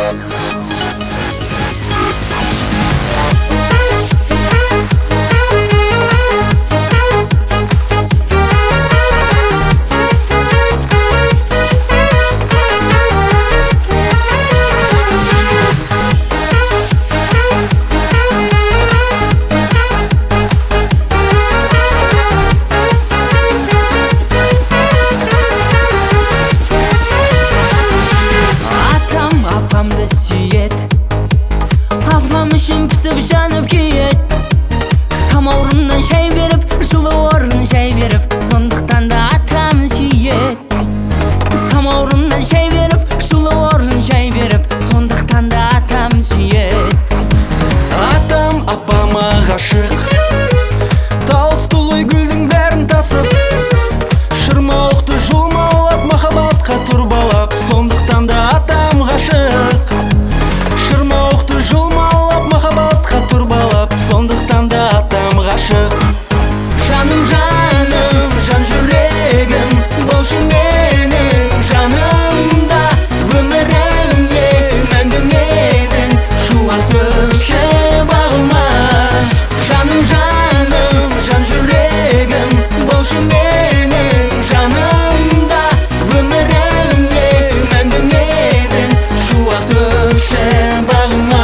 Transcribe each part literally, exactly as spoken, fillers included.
Pісіп жанып күйет, самаурыннан шай беріп, жылы орын жай беріп, сондықтан да атам сүйет. Самаурыннан шай беріп, жылы орын жай беріп, сондықтан да атам сүйет. Атам апама ғашық, Толстой гүлдің бәрін тасып, шырма оқты жұлмалап, махаббатқа тұрбалап, сондықтан да атам ғашық. Шырма оқты жұлмалап, махаббатқа тұрбалап, сондықтан да атам ғашық. Жаным, жаным, жан жүрегім, болшы менің жанымда, өмірімде мәңгі менің шуақ төкші бағыма. Жаным, жаным, жан жүрегім, болшы менің жанымда, өмірімде мәңгі менің шуақ төкші бағыма.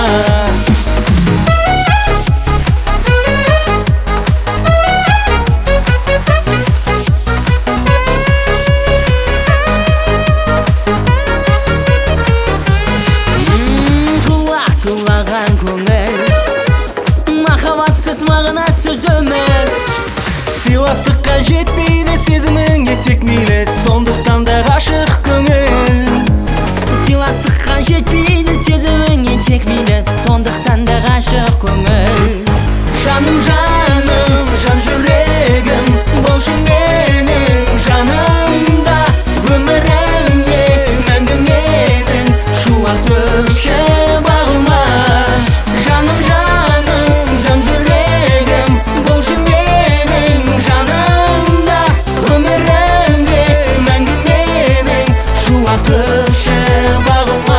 Тулаған көңіл, махаббатсыз мағынасыз өмір. Сыйластыққа жетпейді сезіміңе тек мейлі, сондықтан да ғашық көңіл. Сыйластыққа жетпейді сезіміңе тек мейлі, сондықтан да ғашық көңіл. Жаным, жаным, жан жүрегім, болшы менің жанымда, өмірімде мәңгі менің шуақ төкші бағыма. Жаным, жаным, жан жүрегім, болшы менің жанымда, өмірімде мәңгі менің шуақ төкші бағыма.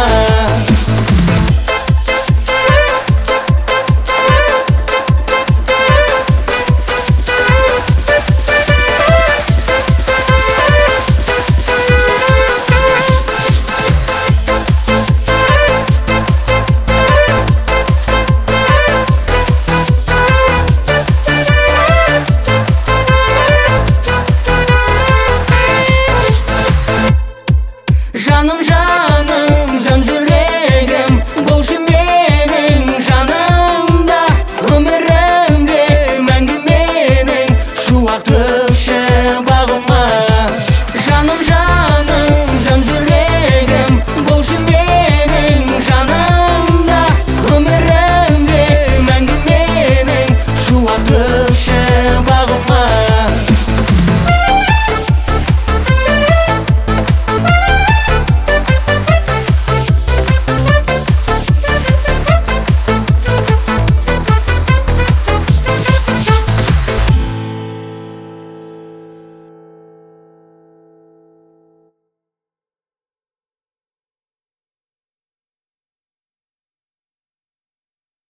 Жаным, жаным, жан жүрегім, болшы менің жанымда, өмірімде мәңгі менің шуақ төкші